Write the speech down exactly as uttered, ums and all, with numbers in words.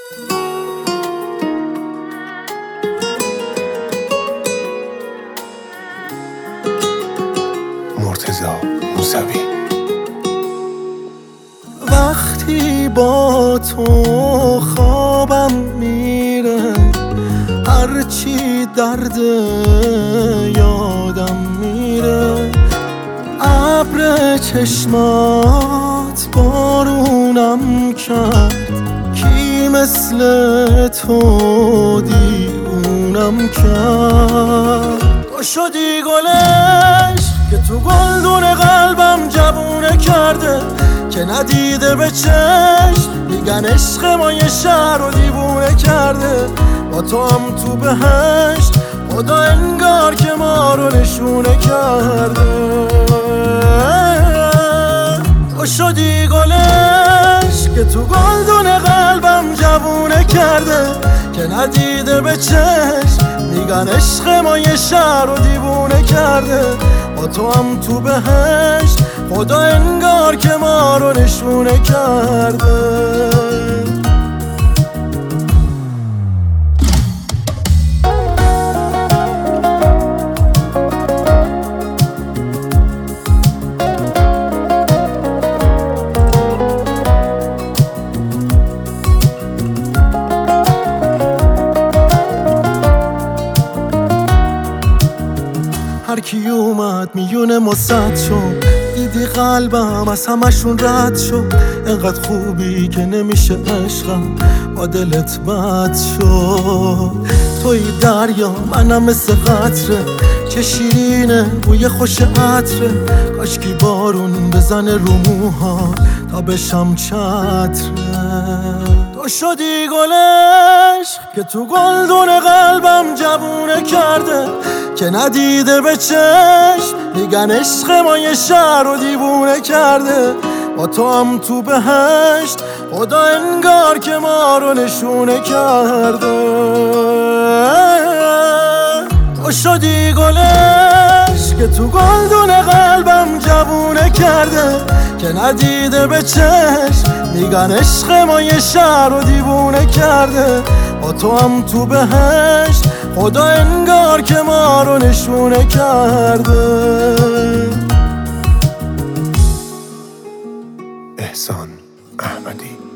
مرتضی موسوی. وقتی با تو خوابم میره، هرچی درد یادم میره، ابر چشمات بارونم کرد، کی مثل تو دیوونم کرد. تو شدی گلش که تو گلدون قلبم جوونه کرده، که ندیده به چشم میگن عشق ما یه شهر رو دیوونه کرده. با تو هم تو بهشت خدا انگار که ما رو نشونه کرده. تو شدی گلش که تو گلدون قلبم جوونه کرده، که ندیده به چشم میگن عشق ما یه شهر رو دیوونه کرده. با تو هم تو بهشت خدا انگار که ما رو نشونه کرده. هر کی اومد میونه مصد شد، دیدی قلبم از همشون رد شد. انقدر خوبی که نمیشه عشقم با دلت بد شد. توی دریا منم مثل قطره، چه شیرینه بوی خوش عطره. کاشکی بارون بزنه رو موها تا بشم چتره. تو شدی گلش که تو گلدون قلبم جوونه کرده، که ندیده به چشم میگن عشق ما یه شهر رو دیوونه کرده. با تو هم تو بهشت خدا انگار که ما رو نشونه کرده. تو شدی گلش که تو گلدون قلبم جوونه کرده، که ندیده به چشم میگن عشق ما یه شهر رو دیوونه کرده. با تو هم تو بهشت خدا انگار که ما رو نشونه کرده. احسان احمدی.